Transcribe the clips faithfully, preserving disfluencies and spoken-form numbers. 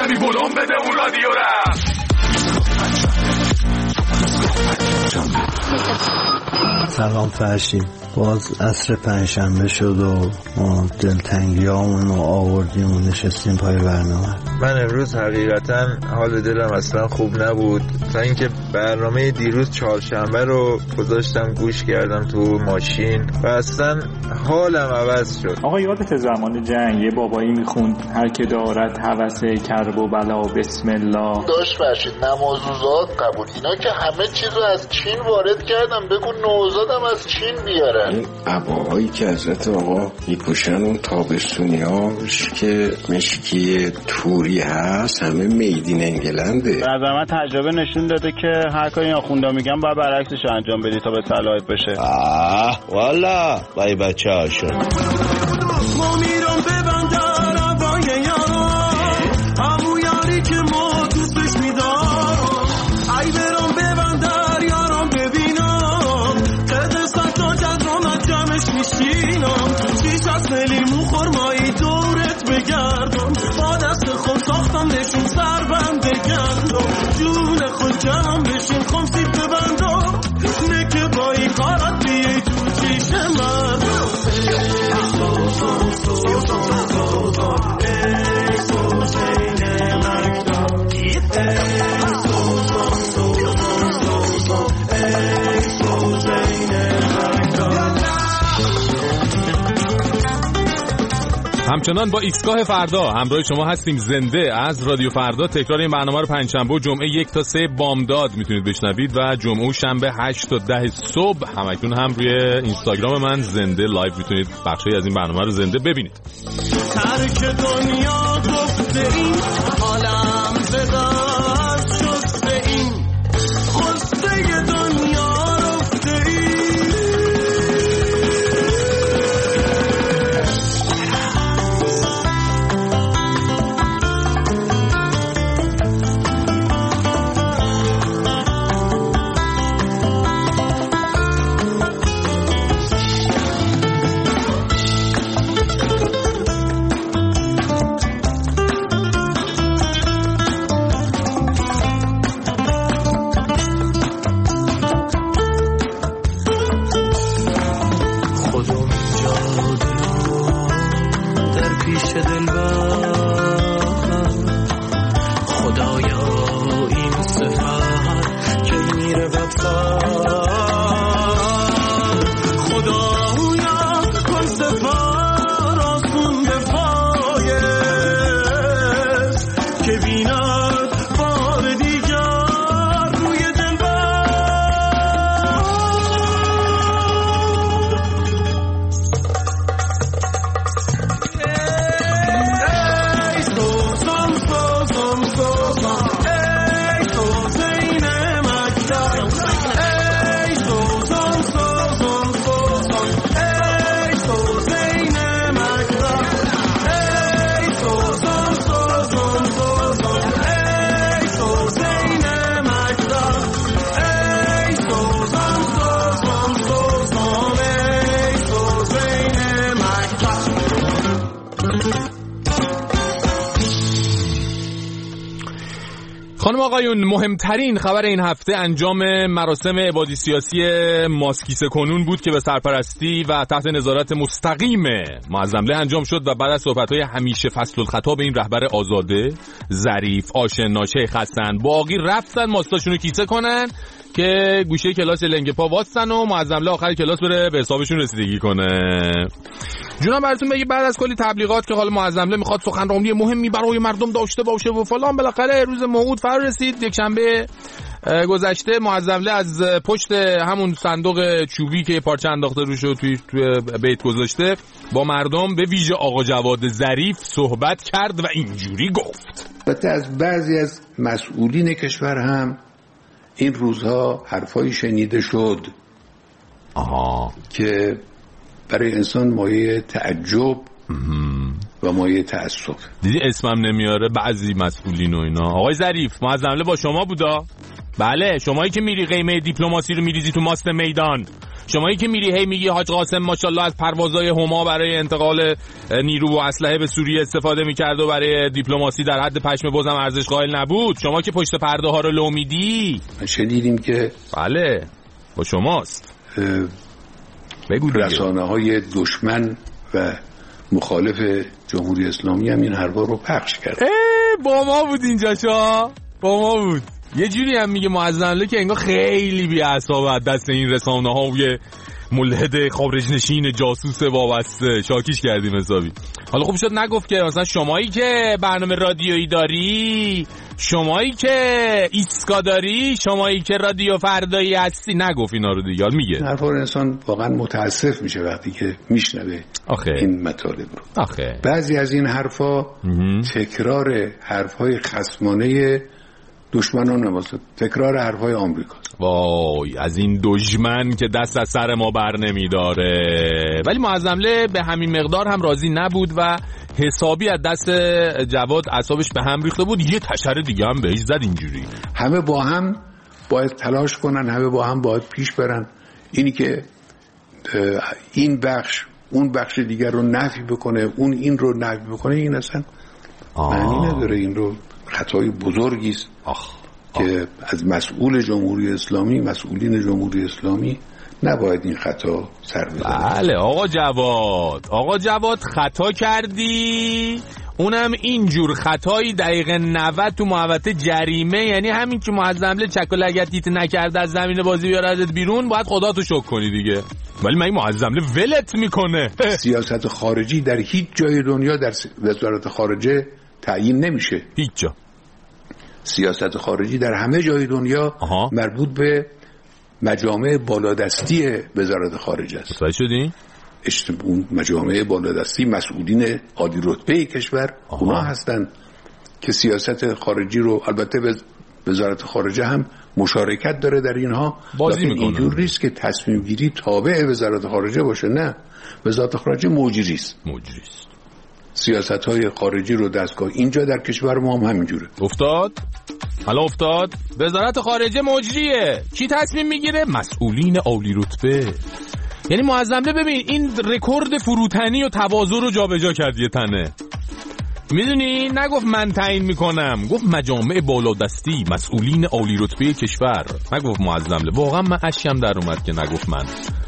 قاسمی بلوم بده اون رادیو را. سلام فرشید، باز عصر پنجشنبه شد و ما دلتنگی هامون رو آوردیم و نشستیم پای برنامه. من امروز حقیقتا حال دلم اصلا خوب نبود تا اینکه برنامه دیروز چهارشنبه رو گذاشتم گوش کردم تو ماشین و اصلا حالم عوض شد. آقا یادت زمان جنگ یه بابایی میخوند هر که دارد هوس کرب و بلا بسم الله. داشت فرشید نمازوزات قبول، اینا که همه چیز رو از چین وارد کردم، بگو نوزادم از چین بیارن. این عباهایی که حضرت آقا میپوشن اون تابستونی هاش که مشکی توری هست همه میدین انگلنده. از من تجربه نشون داده که هر کاری آخوندا میگن باید برعکسش انجام بدی تا به صلاحت بشه. آه والا بای بچه ها شد. ما میرم ببندن عبای یارم همون یاری که ما دوستش میدارم، ای برام ببندن یارم ببینم قدر ستا جد را من جمعش میشینم، شیش از لیمو خورمایی دورت بگردم، با دست خود ساختم نشون سر بند بگردم، جون خود جمع بشین خم سیب ببندم، نکه با این کارت بیه تو چیش من. همچنان با ایکسگاه فردا همراه شما هستیم زنده از رادیو فردا. تکرار این برنامه رو پنجشنبه و جمعه یک تا سه بامداد میتونید بشنوید و جمعه و شنبه هشت تا ده صبح همکنون هم روی اینستاگرام من زنده لایو میتونید بخشی از این برنامه رو زنده ببینید. ترک دنیا گفته این حالم زدن شسته این خسته دنیا رفته این. خانم آقایون، مهمترین خبر این هفته انجام مراسم عبادی سیاسی ماسکیسه کنون بود که به سرپرستی و تحت نظارت مستقیم معظمله انجام شد و بعد از صحبت‌های همیشه فصل الخطاب این رهبر آزاده، ظریف، آشنا، شیخ حسن، باقی رفتن ماستاشونو کیسه کنن که گوشه کلاس لنگ پا واسن و معظمله آخر کلاس بره به حسابشون رسیدگی کنه. جونم براتون بگی بعد از کلی تبلیغات که حالا معظمله میخواد سخنرانی مهمی برای مردم داشته باشه و فلان، بالاخره روز موعود فرا رسید. یک شنبه گذشته معظمله از پشت همون صندوق چوبی که پارچه انداخته روش و توی توی بیت گذاشته با مردم به ویژه آقا جواد ظریف صحبت کرد و اینجوری گفت. البته از بعضی از مسئولین کشور هم این روزها حرفایی شنیده شد آها که برای انسان مایه تعجب و مایه تأسف. دیدی اسمم نمیاره بعضی مسئولین و اینا. آقای ظریف معظمله با شما بودا؟ بله، شمایی که میری قیمه دیپلماسی رو میریزی تو ماست میدان، شمایی که میری هی میگی حاج قاسم ماشاءالله از پروازهای هما برای انتقال نیرو و اسلحه به سوریه استفاده میکرد و برای دیپلماسی در حد پشم بزم ارزش قائل نبود، شما که پشت پرده ها رو لو میدی. شنیدیم که بله با شماست. بگو رسانه های دشمن و مخالف جمهوری اسلامی هم این حرفا رو پخش کرد. با ما بود اینجا شا با ما بود. یه جوری هم میگه معظمله که انگار خیلی بی اعصاب دست این رسانه ها و یه ملحد خارج نشین جاسوس وابسته شاکیش کردیم حسابی. حالا خوب شد نگفت که مثلا شمایی که برنامه رادیویی داری، شمایی که ایسکا داری، شمایی که رادیو فردایی هستی، نگفت اینا رو دیگه. میگه حرفا انسان واقعا متاسف میشه وقتی که میشنوه این مطالب رو. آخه بعضی از این حرفا تکرار حرفای خصمانه دشمنان واسه تکرار حرفای آمریکا. وای از این دشمن که دست از سر ما بر نمیداره. ولی معظمله به همین مقدار هم راضی نبود و حسابی از دست جواد اعصابش به هم ریخته بود. یه تشر دیگه هم بهش زد اینجوری. همه با هم باید تلاش کنن، همه با هم باید پیش برن. اینی که این بخش اون بخش دیگر رو نفی بکنه، اون این رو نفی بکنه، این اصلا معنی نداره. این رو خطای بزرگی است که از مسئول جمهوری اسلامی، مسئولین جمهوری اسلامی نباید این خطا سر بزنه. بله آقا جواد، آقا جواد خطا کردی، اونم اینجور خطایی دقیقه نود تو محوطه جریمه، یعنی همین که معظمله چک و لگدیت نکرده از زمین بازی بیاردت بیرون باید خدا تو شکر کنی دیگه. ولی من این معظمله ولت میکنه. سیاست خارجی در هیچ جای دنیا در وزارت خارجه تعیین نمیشه. هیچ جا. سیاست خارجی در همه جای دنیا آها. مربوط به مجامع بالادستی وزارت خارجه است. متوجه شدین؟ اون مجامع بالادستی مسئولین عالی رتبه کشور اونا هستن که سیاست خارجی رو، البته وزارت خارجه هم مشارکت داره در اینها، بازی میکنه. اینجور نیست که تصمیم گیری تابع وزارت خارجه باشه، نه، وزارت خارجه مجری است. مجری است. سیاست های خارجی رو دستگاه اینجا در کشور ما هم همینجوره. افتاد؟ حالا افتاد؟ وزارت خارجه مجریه. کی تصمیم میگیره؟ مسئولین عالی رتبه. یعنی معظمله ببین این رکورد فروتنی و تواضع رو جابجا کرد یه تنه. میدونی نگفت من تعیین میکنم، گفت مجامع بالادستی مسئولین عالی رتبه کشور. نگفت معظمله. واقعا من اشکم در اومد که نگفت من،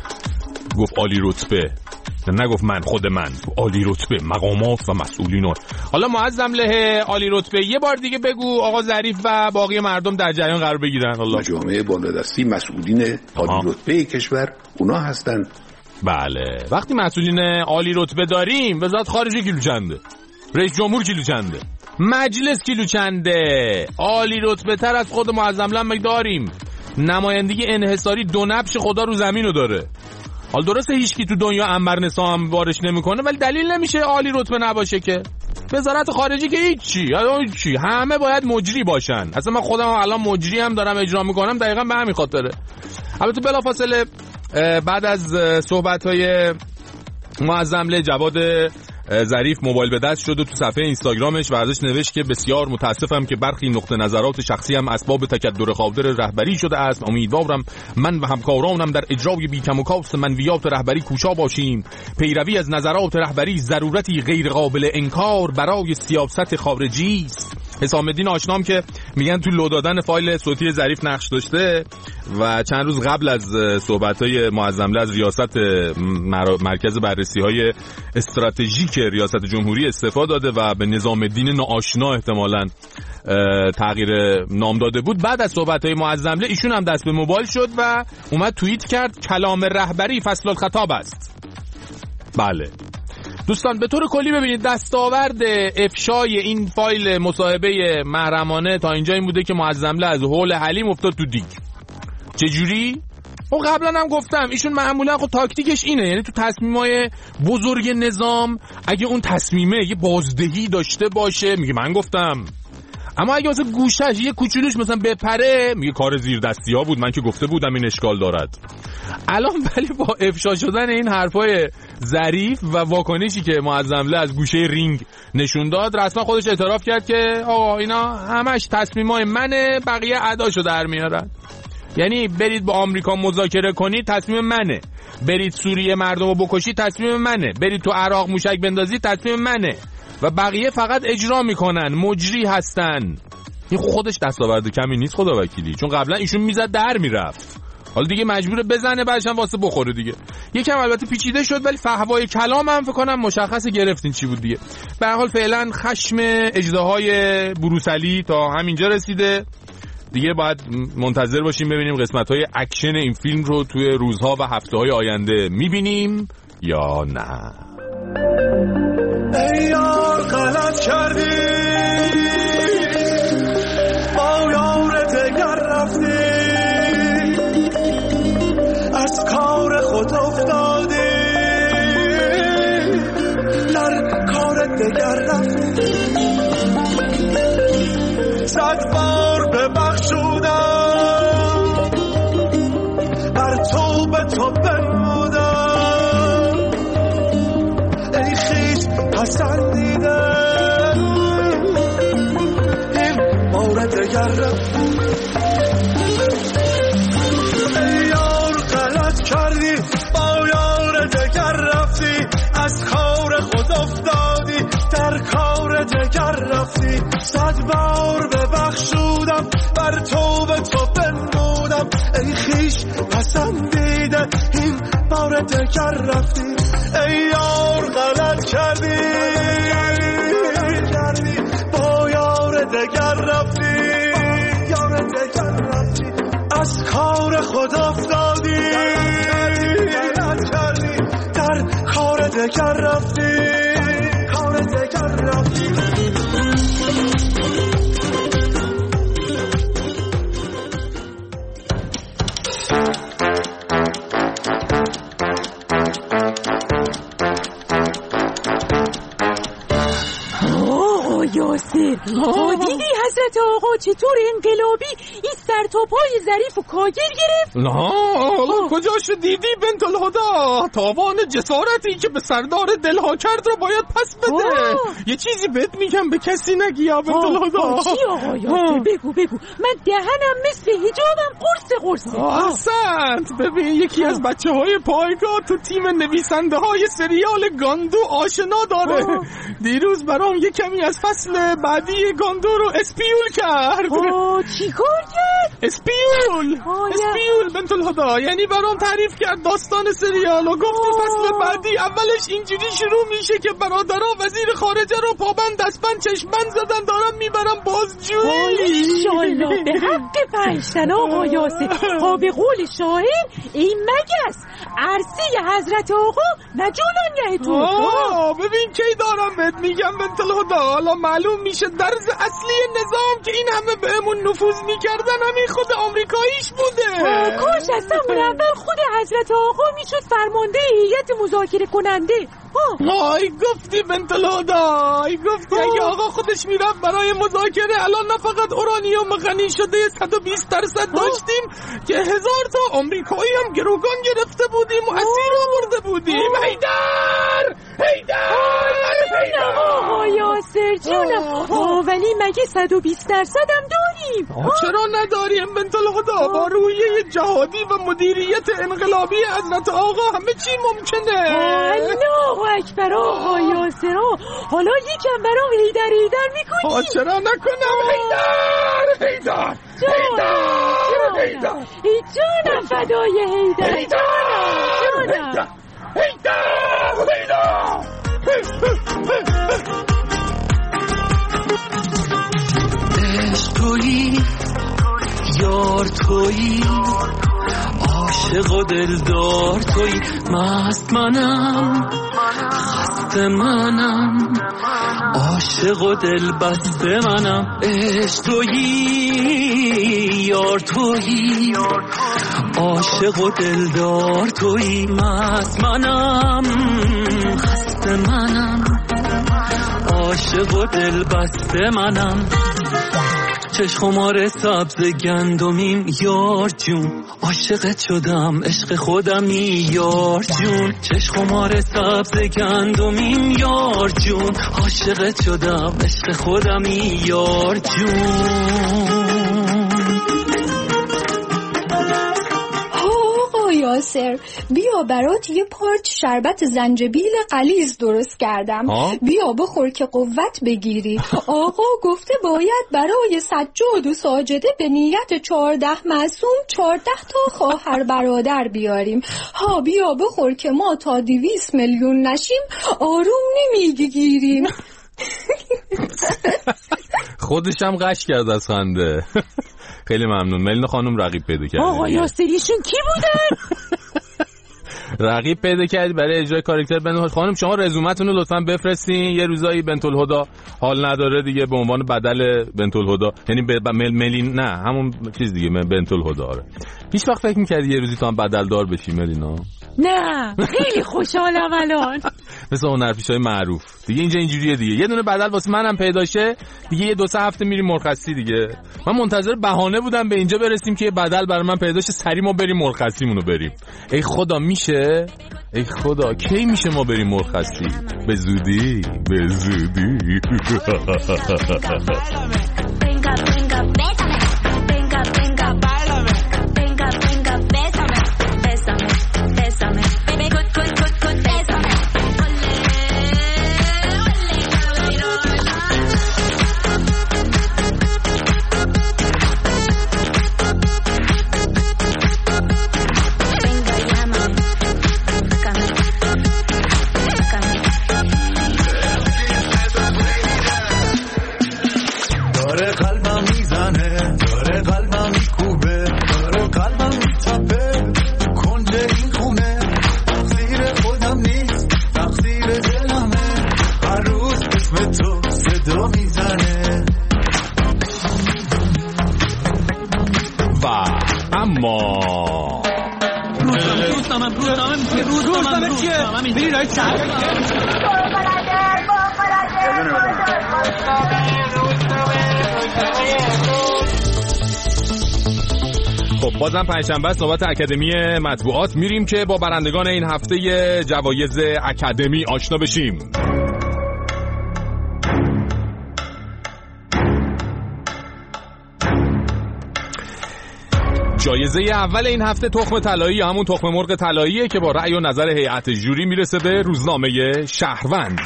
گفت عالی رتبه، نگفت من خود من، عالی رتبه مقامات و مسئولینات. حالا معظمله عالی رتبه یه بار دیگه بگو آقا ظریف و باقی مردم در جریان قرار بگیرن. الله مجامع بالادستی مسئولین عالی رتبه کشور اونا هستن. بله وقتی مسئولین عالی رتبه داریم، وزارت خارجه کیلو چنده، رئیس جمهور کیلو چنده، مجلس کیلو چنده، عالی رتبه تر از خود معظمله هم داریم. نمایندگی انحصاری دو نبش خدا رو زمینو داره. حال درسته هیچکی تو دنیا عنبر نسا هم بارش نمیکنه، ولی دلیل نمیشه عالی رتبه نباشه که. وزارت خارجه که هیچی، هیچی، همه باید مجری باشن. اصلا من خودم الان مجری هم دارم اجرا میکنم دقیقاً به همین خاطره. البته بلافاصله بعد از صحبت‌های معظمله جواد ظریف موبایل به دست شد و تو صفحه اینستاگرامش ورزش نوشت که بسیار متاسفم که برخی نقطه نظرات شخصی هم اسباب تکدر خاطر رهبری شده است. امیدوارم من و همکارانم در اجرای بیکم و کاست منویات رهبری کوشا باشیم. پیروی از نظرات رهبری ضرورتی غیر قابل انکار برای سیاست خارجی است. حسام الدین آشنام که میگن تو لو دادن فایل صوتی ظریف نقش داشته و چند روز قبل از صحبت‌های معظمله از ریاست مرکز بررسی‌های استراتژیک ریاست جمهوری استعفا داده و به نظام الدین ناآشنا احتمالاً تغییر نام داده بود. بعد از صحبت‌های معظمله ایشون هم دست به موبایل شد و اومد توییت کرد کلام رهبری فصل الخطاب است. بله دوستان به طور کلی ببینید دستاورد افشای این فایل مصاحبه محرمانه تا اینجا این بوده که معظمله از هول حلیم افتاد تو دیگ. چجوری؟ خب قبلا هم گفتم ایشون معمولا خب تاکتیکش اینه، یعنی تو تصمیمای بزرگ نظام اگه اون تصمیمه یه بازدهی داشته باشه میگه من گفتم، اما اگه مثلا گوشش یه کوچولوش مثلا بپره میگه کار زیر دستی ها بود، من که گفته بودم این اشکال دارد. الان ولی با افشا شدن این حرفای ظریف و واکنشی که معظمله از گوشه رینگ نشون داد، رسما خودش اعتراف کرد که آقا اینا همش تصمیمای منه، بقیه اداشو در میارن. یعنی برید با آمریکا مذاکره کنید تصمیم منه، برید سوریه مردم رو بکشید تصمیم منه، برید تو عراق موشک بندازید تصمیم منه و بقیه فقط اجرا میکنن، مجری هستن. این خودش دستاورد کمی نیست خدا وکیلی، چون قبلا ایشون میزد در میرفت، حالا دیگه مجبوره بزنه بعدش هم واسه بخوره دیگه. یکم البته پیچیده شد ولی فحوای کلام هم فکر کنم مشخصه گرفتین چی بود دیگه. به هر حال فعلا خشم اژدهای بروسلی تا همینجا رسیده دیگه، باید منتظر باشیم ببینیم قسمت‌های اکشن این فیلم رو توی روزها و هفته‌های آینده می‌بینیم یا نه. ای یار غلط کردی با یار دگر رفتی، از کار خود افتادی در کار دگر رفتی. صد بار ببخشودم بر تو به تو بنمودم، ای خیش پسندیدم این بار دگر رفتی. ای یار غلط کردی با یار دگر رفتی، از کار خود افتادی در کار دگر رفتی. صد بار ببخشودم بر تو به تو بنمودم، ای خیش پسندیده این بار دگر رفتی. ای یار غلط کردی با یار دگر رفتی، یار دگر رفتی، از کار خود افتادی غلط کردی در کار دگر رفتی، کار دگر رفتی. یاسر دیدی حضرت آقا چطور انقلابی این سر تا پای ظریف و کاگر گرفت؟ نه حالا کجاشو دیدی بنت الهدا؟ تاوان جسارتی که به سردار دلها کرد رو باید پس بده. آه. یه چیزی بهت میگم به کسی نگی یا بنت الهدا. چی آقا یاسر؟ بگو بگو، من دهنم مثل حجابم قرص قرصه. احسنت. ببین یکی از بچه های پایگاه تو تیم نویسنده های سریال گاندو آشنا داره. آه. دیروز برام یه کمی از فصل بعدی گاندو رو اسپیول کرد. آه چی کار کرد؟ اسپیول اسپیول بنت الهدا، یعنی برام تعریف کرد داستان سریال و گفت فصل بعدی اولش اینجوری شروع میشه که برادرها وزیر خارجه رو پابند دستبند چشمبند زدن دارن میبرن بازجویی. انشالله به حق پنجتن آقا یاسر. ها به قول شاعر این مگس عرصه حضرت آقا نجولان تو. آه ببین کی دارم بهت میگم بنت الهدا، حالا معلوم میشه درز اصلی نظام که این همه بهمون نفوذ میکردن همین خود آمریکاییش بوده. کاش از همون اول خود حضرت آقا میشد فرمانده هیئت مذاکره کننده. آی گفتی بنت الهدا، ای گفتی اگه آقا خودش میرفت برای مذاکره الان نه فقط اورانیوم غنی شده صد و بیست درصد داشتیم که هزار تا آمریکایی هم گروگان گرفته بودیم و اسیر آورده بودیم. هیدر هیدر جونم آقا یاسر جونم. ولی مگه صد و بیست درصد هم داریم؟ چرا نداریم بنت الهدا؟ با روحیه جهادی و مدیریت انقلابی حضرت آقا همه چی ممکنه. الله اکبر آقا یاسر. حالا یکم برام هیدر هیدر میکنی؟ چرا نکنم؟ هیدر هیدر هیدر هیدر ای جانم فدای هیدر هیدر جانم هیدر هیدر. عشق تویی یار تویی عاشق و دلدار تویی، مست منم خسته منم عاشق و دل بسته منم. عشق تویی یار تویی عاشق و دلدار تویی، مست منم خسته منم عاشق و دل بسته منم. چشم خمار سبز گندمیم یار جون، عاشقت شدم عشق خودمی یار جون. چشم خمار سبز گندمیم یار جون، عاشقت شدم عشق خودمی یار جون. یاسر، بیا برات یه پارچ شربت زنجبیل غلیظ درست کردم. آه؟ بیا بخور که قوت بگیری. آقا گفته باید برای سجاد و ساجده به نیت چهارده معصوم چهارده تا خواهر برادر بیاریم. ها بیا بخور که ما تا دویست میلیون نشیم آروم نمیگیریم. خودش هم قش کرد از خنده. خیلی ممنون. ملینا خانم رقیب پیدا کرد. آقا یاسریشون کی بودن؟ رقیب پیدا کردی برای اجرای کاراکتر بنت. خانم شما رزومتون رو لطفاً بفرستین. یه روزایی بنت الهدی حال نداره دیگه به عنوان بدل بنت الهدی، یعنی به مل ملین نه همون چیز دیگه بنت الهدی. آره هیچ وقت فکر می‌کردی یه روزی تو هم بدل دار بشی ملینا؟ نه خیلی خوشحالم الان. مثل اون هنرپیشه‌های معروف دیگه اینجا اینجوریه دیگه. یه دونه بدل واسه منم پیدا شه دیگه، یه دو سه هفته میریم مرخصی دیگه. من منتظر بهانه بودم به اینجا برسیم که یه بدل برای من پیدا شه، سری ما بریم مرخصیمونو بریم. ای خدا میشه؟ ای خدا کی میشه ما بریم مرخصی؟ به زودی به زودی. خب بازم پنجشنبه است، نوبت اکادمی مطبوعات. میریم که با برندگان این هفته جوایز اکادمی آشنا بشیم. جایزه اول این هفته تخم طلایی، همون تخم مرغ طلاییه که با رأی و نظر هیئت جوری میرسه به روزنامه شهروند.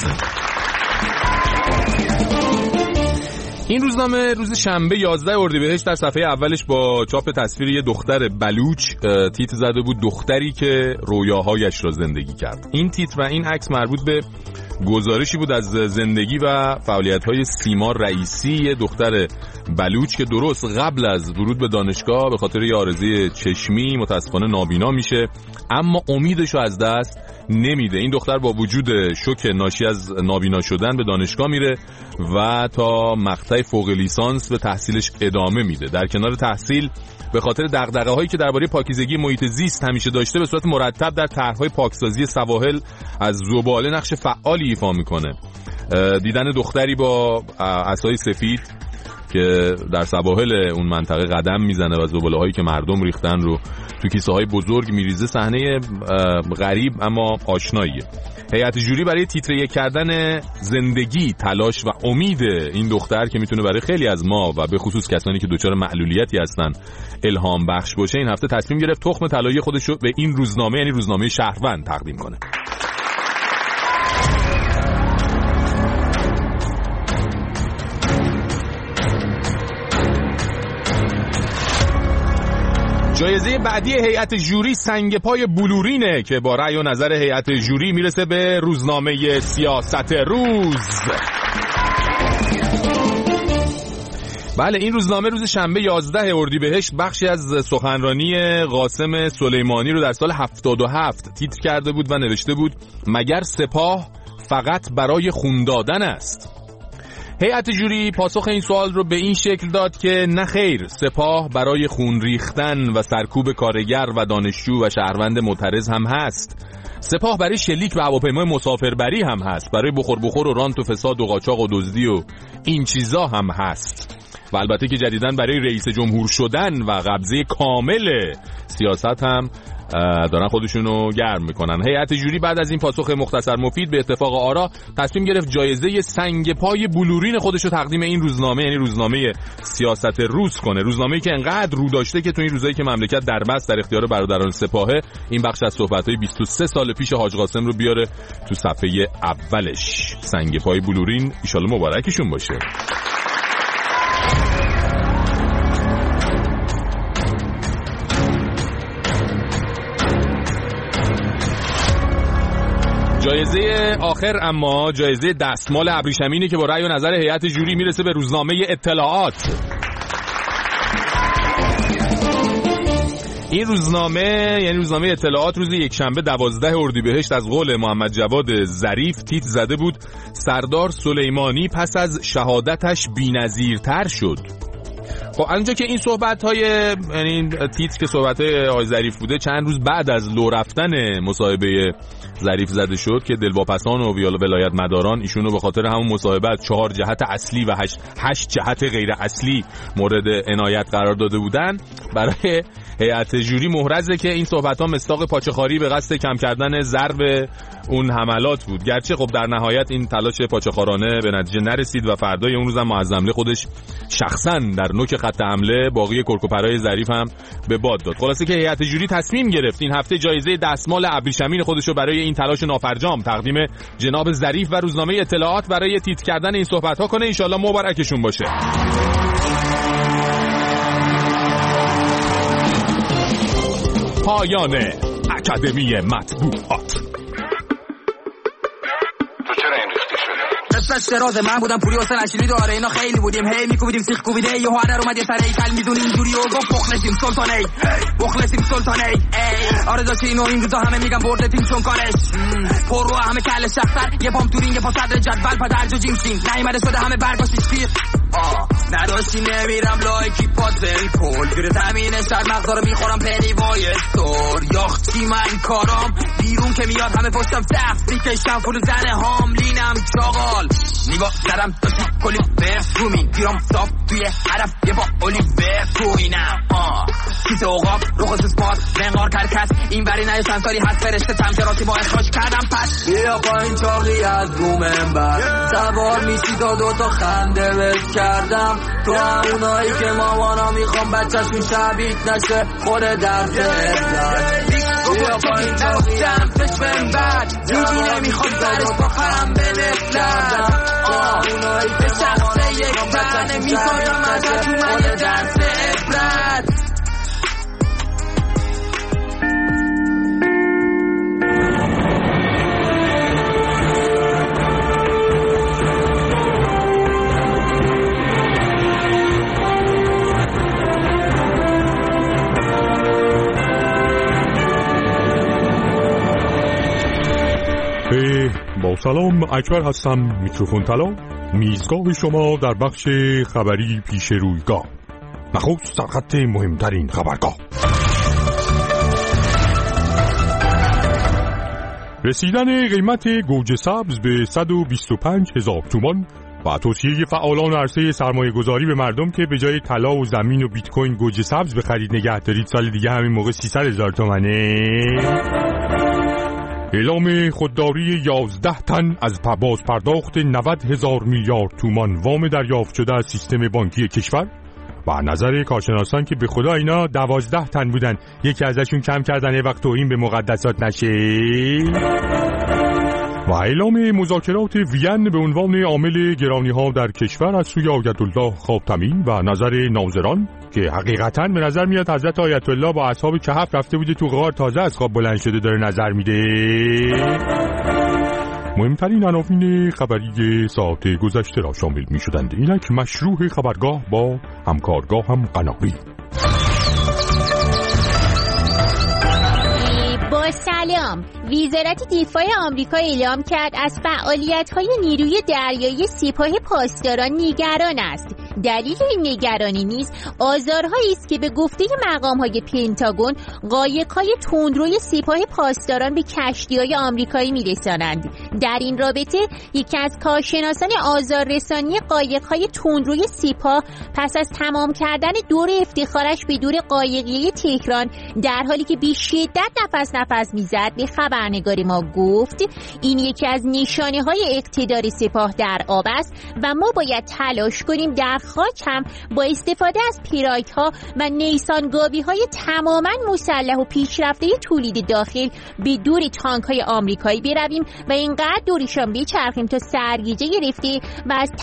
این روزنامه روز شنبه یازده اردیبهشت در صفحه اولش با چاپ تصویر یه دختر بلوچ تیتر زده بود دختری که رویاهایش را زندگی کرد. این تیتر و این عکس مربوط به گزارشی بود از زندگی و فعالیت‌های سیما رئیسی، یه دختر بلوچ که درست قبل از ورود به دانشگاه به خاطر یه عارضه چشمی متاسفانه نابینا میشه، اما امیدش رو از دست نمیده. این دختر با وجود شوک ناشی از نابینا شدن به دانشگاه میره و تا مقطع فوق لیسانس به تحصیلش ادامه میده. در کنار تحصیل به خاطر دغدغه‌هایی که درباره پاکیزگی محیط زیست همیشه داشته، به صورت مرتب در طرح‌های پاکسازی سواحل از زباله نقش فعالی ایفا میکنه. دیدن دختری با عصای سفید که در سواحل اون منطقه قدم میزنه و زباله‌هایی که مردم ریختن رو تو کیسه‌های بزرگ میریزه، صحنه غریب اما آشناییه. هیئت جوری برای تیتر یک کردن زندگی، تلاش و امید این دختر که میتونه برای خیلی از ما و به خصوص کسانی که دچار معلولیتی هستن الهام بخش باشه، این هفته تصمیم گرفت تخم طلایی خودش رو به این روزنامه، یعنی روزنامه شهروند، تقدیم کنه. جایزه بعدی هیئت جوری سنگ پای بلورینه که با رأی و نظر هیئت جوری میرسه به روزنامه سیاست روز. بله، این روزنامه روز شنبه یازده اردیبهشت بخشی از سخنرانی قاسم سلیمانی رو در سال هفتاد و هفت تیتر کرده بود و نوشته بود مگر سپاه فقط برای خون دادن است؟ هیئت جوری پاسخ این سوال رو به این شکل داد که نه خیر، سپاه برای خون ریختن و سرکوب کارگر و دانشجو و شهروند معترض هم هست. سپاه برای شلیک به هواپیمای مسافربری هم هست، برای بخور بخور و رانت و فساد و قاچاق و دزدی و این چیزا هم هست. و البته که جدیداً برای رئیس جمهور شدن و قبضه کامل سیاست هم دارن خودشونو گرم میکنن. هیئت جوری بعد از این پاسخ مختصر مفید به اتفاق آرا تصمیم گرفت جایزه سنگ پای بلورین خودشو تقدیم این روزنامه، یعنی روزنامه سیاست روز کنه. روزنامه‌ای که انقدر رو داشته که تو این روزایی که مملکت در بست در اختیار برادران سپاهه، این بخش از صحبت‌های بیست و سه سال پیش حاج قاسم رو بیاره تو صفحه اولش. سنگ پای بلورین ان شاءالله مبارکشون باشه. جایزه آخر اما جایزه دستمال ابریشمینی که با رأی و نظر هیئت جوری میرسه به روزنامه اطلاعات. این روزنامه یعنی روزنامه اطلاعات روز یکشنبه دوازده اردیبهشت از قول محمد جواد ظریف تیتر زده بود سردار سلیمانی پس از شهادتش بی‌نظیرتر شد. خب اونجا که این صحبت‌های یعنی تیتر که صحبت‌های آقای ظریف بوده چند روز بعد از لو رفتن مصاحبه ظریف زده شد که دلواپسان و ولایت مداران ایشونو به خاطر همون مصاحبه چهار جهت اصلی و هشت, هشت جهت غیر اصلی مورد عنایت قرار داده بودن. برای هیئت جوری محرزه که این صحبت‌ها مصداق پاچه‌خواری به قصد کم کردن ضرب اون حملات بود، گرچه خب در نهایت این تلاش پاچه‌خوارانه به نتیجه نرسید و فردای اون روزم معظم حمله خودش شخصا در نوک خط حمله باقی کرکوپرای ظریف هم به باد داد. خلاصه که هیئت جوری تصمیم گرفت این هفته جایزه دستمال ابریشمین خودش رو برای این تلاش نافرجام تقدیم جناب ظریف و روزنامه اطلاعات برای تیتر کردن این صحبت‌ها کنه. ان شاءالله مبارکشون باشه. پایان اکادمی مطبوعات. قصه راز من بودم پوری حسین اشیری داره اینا خیلی بودیم هی میکوبیدیم سیخ کوبیده یه هنر اومد یه سر هیکل میدون اینجوری و گفت بخلصیم سلطانه ای بخلصیم سلطانه ای آره داشت اینو این روزا همه میگم برده تیم چون کارش پر رو همه کل شخصر یه پام تورینگ یه پا صدر جدول پا درج و جیمسین نیومده شده همه برگاشتیش پیر آه نداشتی نمیرم لایکی پازل کل گره زمین شد مغزا رو میخورم پنی وای استور یاختی من کارام بیرون که میاد همه پشتم سخت میکشم فلو زن هاملینم چاقال نگاه زدم داشتی کلی برسومین گیرام صاف توی حرف یه با اولیور کوینم آه کیسه اوقاب رو خصوص پاس منقار کرکس این بری نه چند سالی هست فرشته تمجراتی با اخراج کردم پس بیا پایین چاقی از رو منبر سوار میشی تا دوتا خنده بس کردم تو اونایی که مامانا میخوام بچهشون شبیت نشه خود درد ازد بیا پایین چاقی از رو منبر دیگی نمیخواد برش بخرم به نفلت اونایی که شخصه یک تنه میکنم ازت من یه درس عبرت با سلام اکبر هستم، میکروفون طلا، میزگاه شما در بخش خبری پیش رویگاه. نخست در خط مهمترین خبرگاه. رسیدن قیمت گوجه سبز به صد و بیست و پنج هزار تومان و توصیه فعالان عرصه سرمایه گذاری به مردم که به جای طلا و زمین و بیت کوین گوجه سبز بخرید نگه دارید، سال دیگه همین موقع سیصد هزار تومانه. اعلام خودداری یازده تن از باز پرداخت نود هزار میلیارد تومان وام دریافت شده از سیستم بانکی کشور و نظر کارشناسان که به خدا اینا دوازده تن بودن، یکی ازشون کم کردن یه وقت توهین به مقدسات نشه. و اعلام مذاکرات وین به عنوان عامل گرانی ها در کشور از سوی آیت‌الله خاتمی و نظر ناظران که حقیقتاً به نظر میاد حضرت آیت الله با اصحاب کهف رفته بوده تو غار، تازه از خواب بلند شده داره نظر میده. مهمترین عناوین خبری ساعت گذشته را شامل می شدند. اینک مشروع خبرگاه با همکارگاه هم قناری. با سلام، وزارت دفاع آمریکا اعلام کرد از فعالیت‌های نیروی دریایی سپاه پاسداران نگران است. دلیل این نگرانی نیز آزارهایی است که به گفته مقام‌های پنتاگون قایق‌های تندروی سپاه پاسداران به کشتی‌های آمریکایی می‌رسانند. در این رابطه یکی از کارشناسان آزاررسانی قایق‌های تندروی سپاه پس از تمام کردن دور افتخارش به دور قایقیه تهران در حالی که به شدت نفس نفس می‌زد به خبرنگار ما گفت این یکی از نشانه‌های اقتدار سپاه در آب است و ما باید تلاش کنیم در خاک هم با استفاده از پیراک‌ها و نیسانگاوی‌های تماماً مسلح و پیشرفته تولید داخل به دور تانک‌های آمریکایی برویم و اینقدر دورشان بچرخیم تا سرگیجه گرفته و از